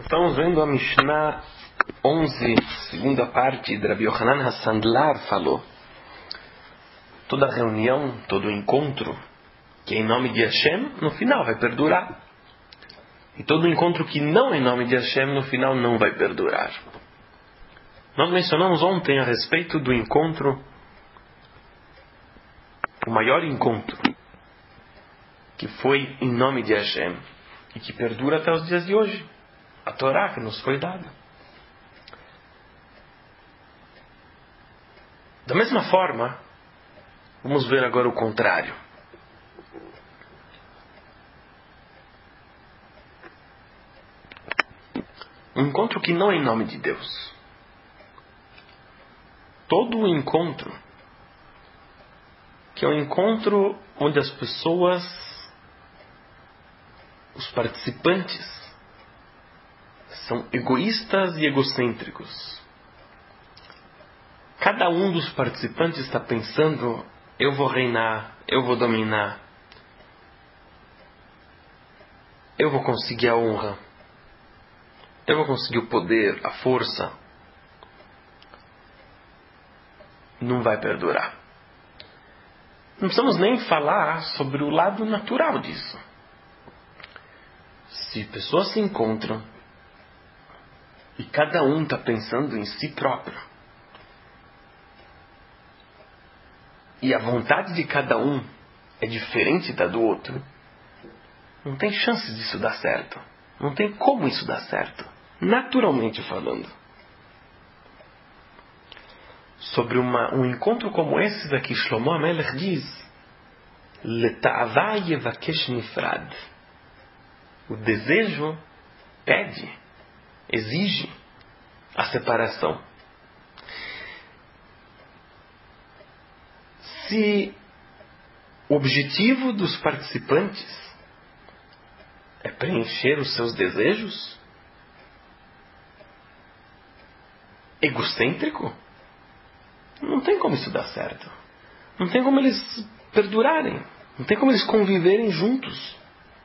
Estamos vendo a Mishnah 11, segunda parte, de Rabbi Yohanan Hassandlar falou. Toda reunião, todo encontro que é em nome de Hashem, no final vai perdurar. E todo encontro que não é em nome de Hashem, no final não vai perdurar. Nós mencionamos ontem a respeito do encontro, o maior encontro, que foi em nome de Hashem, e que perdura até os dias de hoje. A Torá que nos foi dada. Da mesma forma, vamos ver agora o contrário. Um encontro que não é em nome de Deus. Todo o encontro, que é um encontro onde as pessoas, os participantes, são egoístas e egocêntricos. Cada um dos participantes está pensando: eu vou reinar, eu vou dominar, eu vou conseguir a honra, eu vou conseguir o poder, a força. Não vai perdurar. Não precisamos nem falar sobre o lado natural disso. Se pessoas se encontram e cada um está pensando em si próprio, e a vontade de cada um é diferente da do outro, não tem chance disso dar certo. Não tem como isso dar certo, naturalmente falando. Sobre um encontro como esse daqui, Shlomo HaMelech diz: Leta'avah yevakesh nifrad. O desejo pede, exige a separação. Se o objetivo dos participantes é preencher os seus desejos, egocêntrico, não tem como isso dar certo. Não tem como eles perdurarem. Não tem como eles conviverem juntos.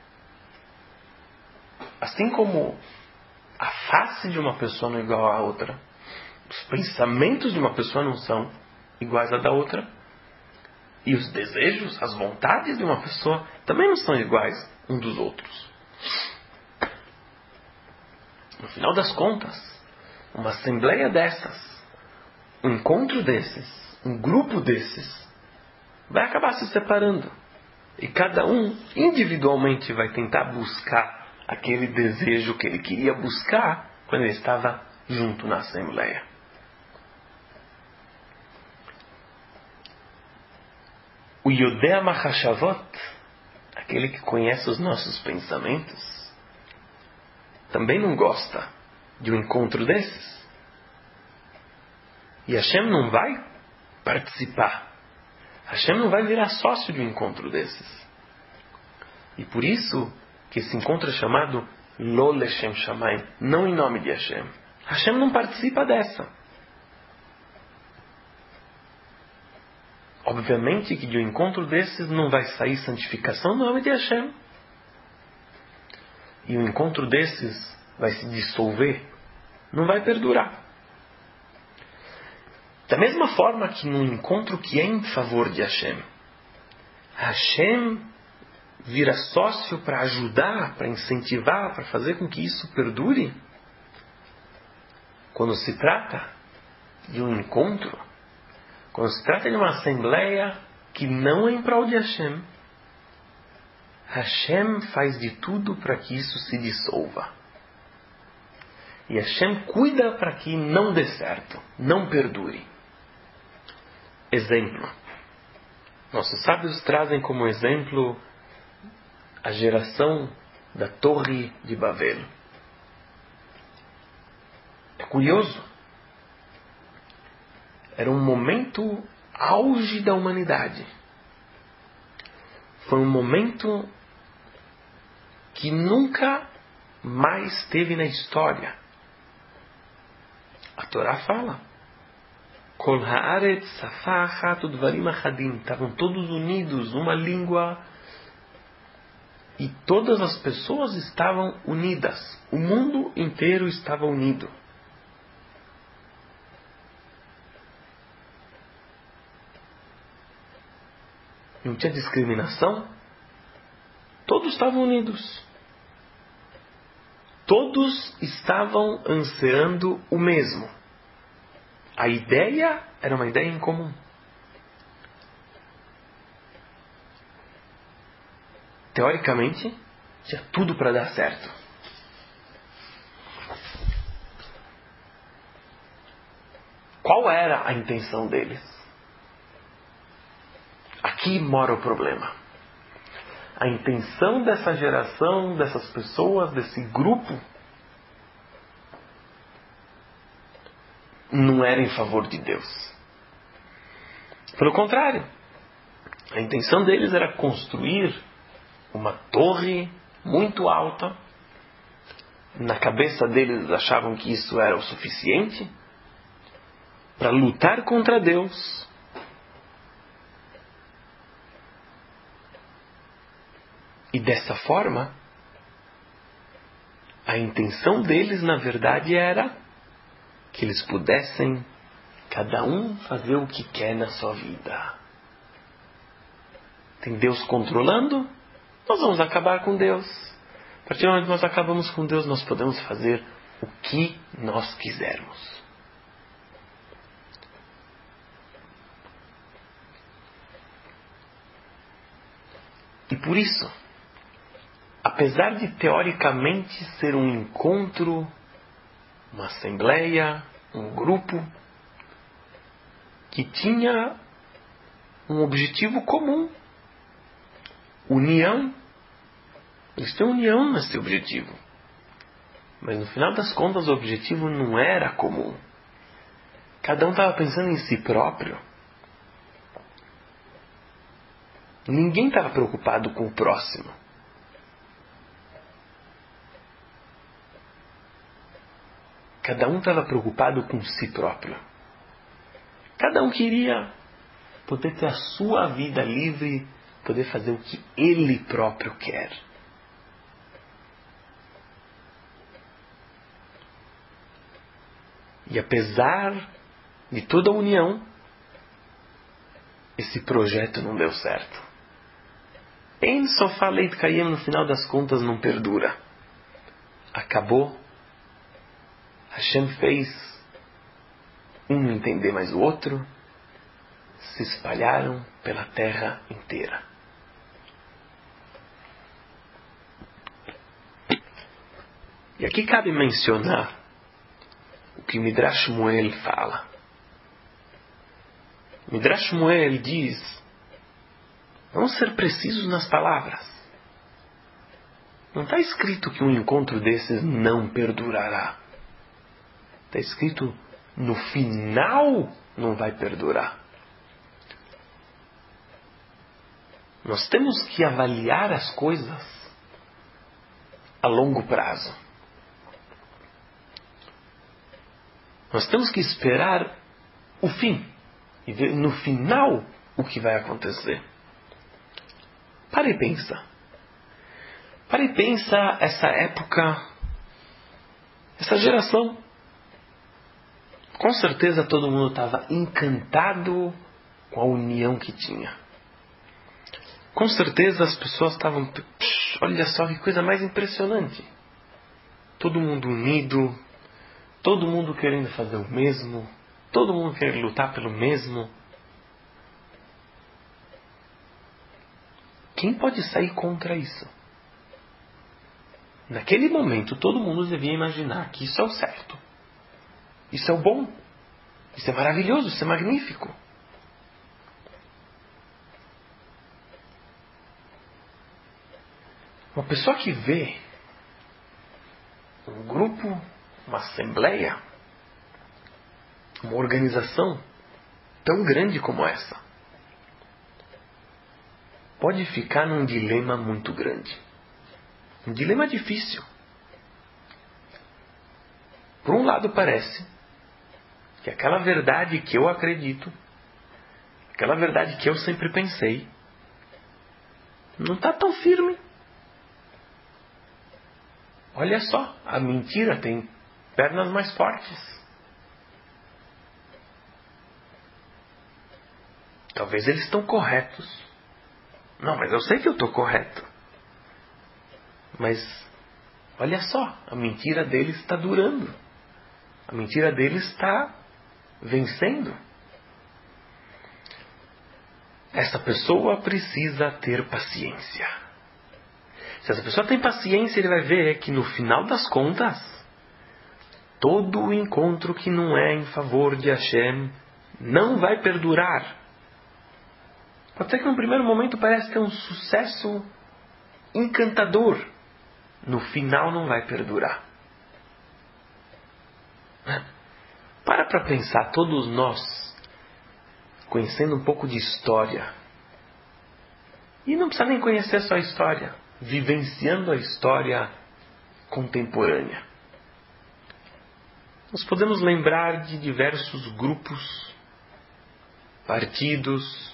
Assim como a face de uma pessoa não é igual à outra, os pensamentos de uma pessoa não são iguais à da outra, e os desejos, as vontades de uma pessoa também não são iguais um dos outros. No final das contas, uma assembleia dessas, um encontro desses, um grupo desses, vai acabar se separando. E cada um individualmente vai tentar buscar aquele desejo que ele queria buscar quando ele estava junto na assembleia. O Yodea Machashavot, aquele que conhece os nossos pensamentos, também não gosta de um encontro desses. E Hashem não vai participar. Hashem não vai virar sócio de um encontro desses. E por isso que esse encontro é chamado Lo Leshem Shamayim, não em nome de Hashem. Hashem não participa dessa. Obviamente que de um encontro desses não vai sair santificação no nome de Hashem. E um encontro desses vai se dissolver, não vai perdurar. Da mesma forma que num encontro que é em favor de Hashem, Hashem vira sócio para ajudar, para incentivar, para fazer com que isso perdure. Quando se trata de um encontro, quando se trata de uma assembleia que não é em prol de Hashem, Hashem faz de tudo para que isso se dissolva. E Hashem cuida para que não dê certo, não perdure. Exemplo. Nossos sábios trazem como exemplo a geração da Torre de Babel. É curioso. Era um momento auge da humanidade. Foi um momento que nunca mais teve na história. A Torá fala: Kol haaretz safá achat udvarim achadim. Estavam todos unidos, uma língua, E todas as pessoas estavam unidas. O mundo inteiro estava unido. Não tinha discriminação. Todos estavam unidos. Todos estavam ansiando o mesmo. A ideia era uma ideia em comum. Teoricamente, tinha tudo para dar certo. Qual era a intenção deles? Aqui mora o problema. A intenção dessa geração, dessas pessoas, desse grupo, não era em favor de Deus. Pelo contrário, a intenção deles era construir uma torre muito alta. Na cabeça deles achavam que isso era o suficiente para lutar contra Deus. E dessa forma, a intenção deles, na verdade, era que eles pudessem, cada um, fazer o que quer na sua vida. Tem Deus controlando? Nós vamos acabar com Deus. A partir do momento que nós acabamos com Deus, nós podemos fazer o que nós quisermos. E por isso, apesar de teoricamente ser um encontro, uma assembleia, um grupo que tinha um objetivo comum, união, eles têm união nesse objetivo. Mas no final das contas o objetivo não era comum. Cada um estava pensando em si próprio. Ninguém estava preocupado com o próximo. Cada um estava preocupado com si próprio. Cada um queria poder ter a sua vida livre, poder fazer o que ele próprio quer. E apesar de toda a união, esse projeto não deu certo. Em Sofá Leit Kayem, no final das contas, não perdura. Acabou. Hashem fez um não entender mais o outro. Se espalharam pela terra inteira. E aqui cabe mencionar o que Midrash Shmuel fala. Midrash Shmuel diz: vamos ser precisos nas palavras. Não está escrito que um encontro desses não perdurará. Está escrito, no final não vai perdurar. Nós temos que avaliar as coisas a longo prazo. Nós temos que esperar o fim e ver no final o que vai acontecer. Para e pensa. Para e pensa essa época, essa geração. Com certeza todo mundo estava encantado com a união que tinha. Com certeza as pessoas estavam, olha só que coisa mais impressionante. Todo mundo unido, todo mundo querendo fazer o mesmo, todo mundo querendo lutar pelo mesmo. Quem pode sair contra isso? Naquele momento todo mundo devia imaginar que isso é o certo. Isso é o bom. Isso é maravilhoso, isso é magnífico. Uma pessoa que vê um grupo, uma assembleia, uma organização tão grande como essa, pode ficar num dilema muito grande. Um dilema difícil. Por um lado parece que aquela verdade que eu acredito, aquela verdade que eu sempre pensei, não está tão firme. olha só, a mentira tem pernas mais fortes. Talvez eles estão corretos. Não, mas eu sei que eu estou correto. Mas, olha só, a mentira deles está durando. A mentira deles está vencendo. Essa pessoa precisa ter paciência. Se essa pessoa tem paciência, ele vai ver que no final das contas, todo o encontro que não é em favor de Hashem não vai perdurar. Pode ser que no primeiro momento parece ter um sucesso encantador. No final não vai perdurar. Para pensar, todos nós, conhecendo um pouco de história, e não precisa nem conhecer só a história, vivenciando a história contemporânea. Nós podemos lembrar de diversos grupos, partidos,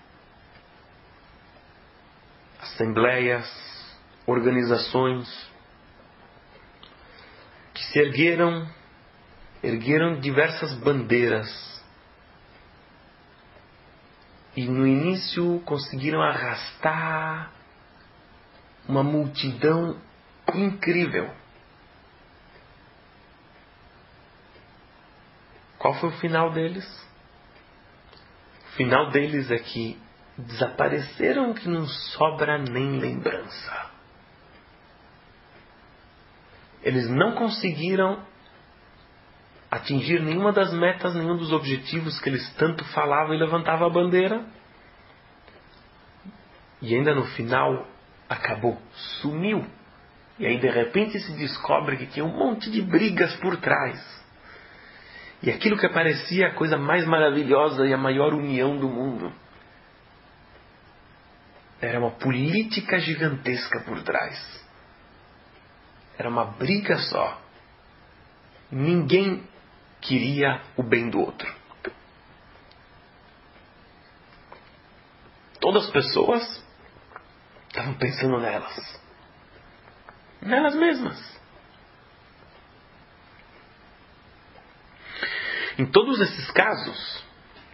assembleias, organizações que se ergueram diversas bandeiras e no início conseguiram arrastar uma multidão incrível. Qual foi o final deles? O final deles é que desapareceram, que não sobra nem lembrança. Eles não conseguiram atingir nenhuma das metas, nenhum dos objetivos que eles tanto falavam e levantavam a bandeira. E ainda no final acabou, sumiu. E aí de repente se descobre que tinha um monte de brigas por trás. E aquilo que parecia a coisa mais maravilhosa e a maior união do mundo era uma política gigantesca por trás. Era uma briga só. Ninguém queria o bem do outro. Todas as pessoas estavam pensando nelas. Nelas mesmas. Em todos esses casos,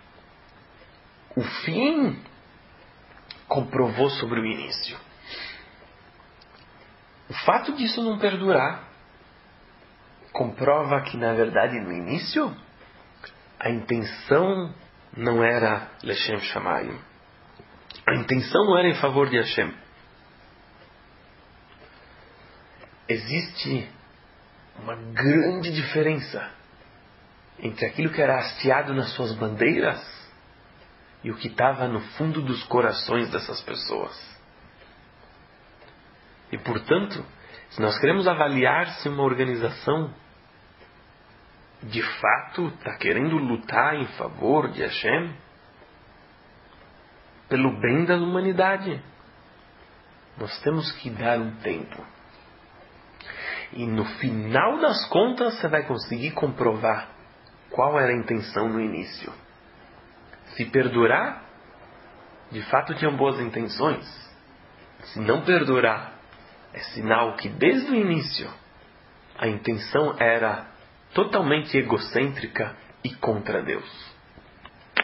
o fim comprovou sobre o início. O fato disso não perdurar comprova que, na verdade, no início, a intenção não era Leshem Shamayim. A intenção não era em favor de Hashem. Existe uma grande diferença entre aquilo que era hasteado nas suas bandeiras e o que estava no fundo dos corações dessas pessoas. E, portanto, se nós queremos avaliar se uma organização de fato está querendo lutar em favor de Hashem, pelo bem da humanidade, nós temos que dar um tempo. E no final das contas você vai conseguir comprovar qual era a intenção no início. Se perdurar, de fato tinham boas intenções. Se não perdurar, é sinal que desde o início a intenção era totalmente egocêntrica e contra Deus.